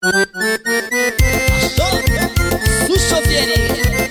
Așa, sus șoferii!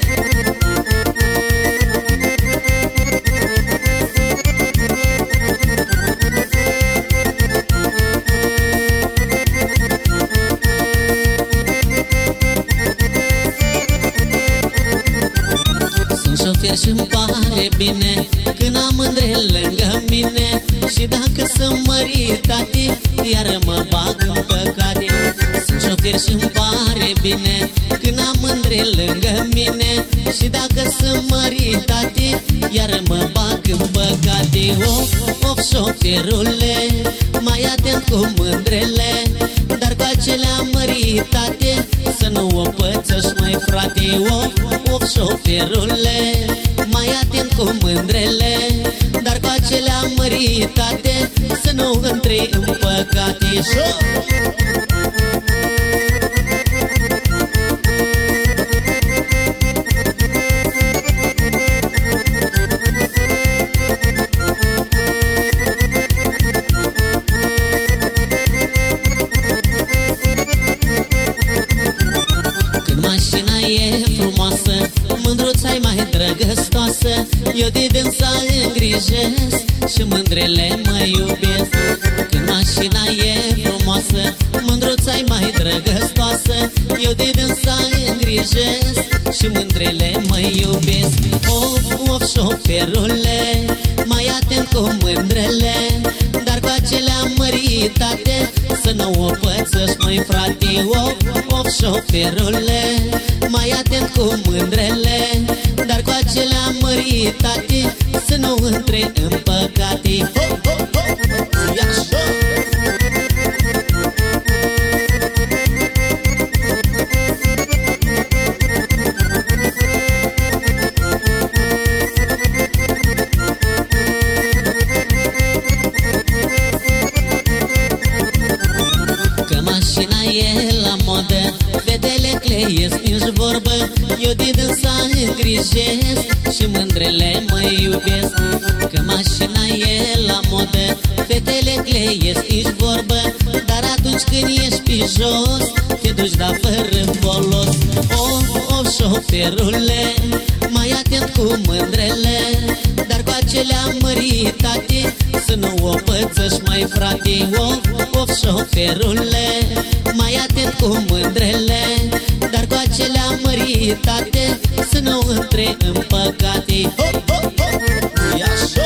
Sunt șofer și-mi pare bine când am mândre lângă mine, și dacă sunt măritate, iar mă bag în păcate. Sunt șofer și-mi pare bine când am mândre lângă mine, și dacă sunt măritate, iar mă bag în păcate. Of, of, șoferule, mai atent cu mândrele, dar cu acelea măritate să nu o pățești, măi frate. Of, of, șoferule, mai atent cu mândrele, dar cu acelea măritate să nu intri în păcate. Când mașina e frumoasă, mândruța-i mai drăgăstoasă, eu de dânsa îngrijesc și mândrele mă iubesc. Când mașina e frumoasă, mândruța-i mai drăgăstoasă, eu de dânsa îngrijesc și mândrele mă iubesc. Of, of, șoferule, mai atent cu mândrele, dar cu acelea măritate să nu o pățești, măi frate. Of, of, șoferule, mai atent cu mândrele, dar cu acelea măritate să nu intri în păcate. Ho, ho, ho, ia așa! Că mașina e la modă, fetele cleiesc, nici vorbă, eu de dânsa îngrijesc și mândrele mă iubesc. Că mașina e la modă, fetele cleiesc, nici vorbă, dar atunci când ești pe jos, te duci da fără folos. Of, of, șoferule, mai atent cu mândrele, dar cu acelea măritate să nu o pățești, mai frate. Of, of, șoferule, mai atent cu mândrele, dar cu acelea măritate să nu intri în păcate. Ho, ho, ho, ia așa!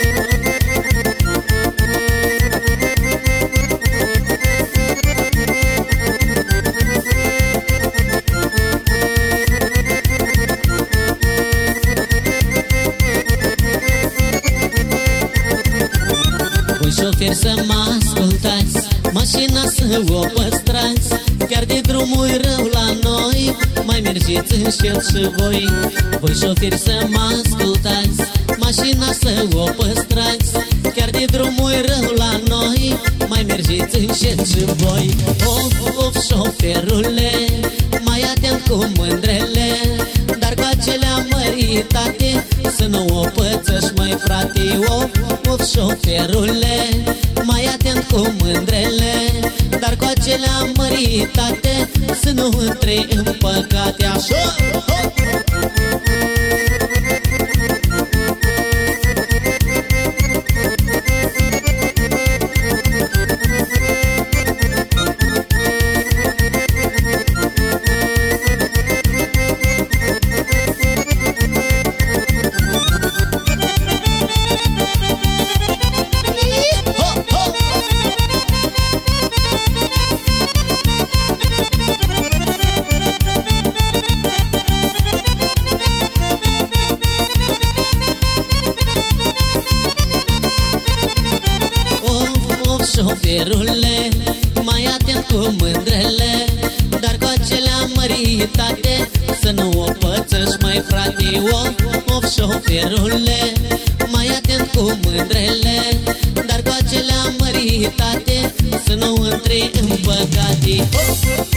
Voi șoferi să mă ascultați, mașina să o păstrați, chiar de drumul rău la noi, mai mergeți încet și voi. Voi șoferi să mă ascultați, mașina să o păstrați, chiar de drumul rău la noi, mai mergeți încet și voi. Of, of, șoferule, mai atent cu mândrele, dar cu acelea măritate să nu o pățești, măi frate. Of, of, șoferule, mai atent cu mândrele, dar cu acelea măritate să nu intri în păcate. Așa! Șoferule, mai atent cu mândrele, dar cu acelea măritate să nu o pățești, măi frate. Of, of, șoferule, mai atent cu mândrele, dar cu acelea măritate să nu intri în păcate.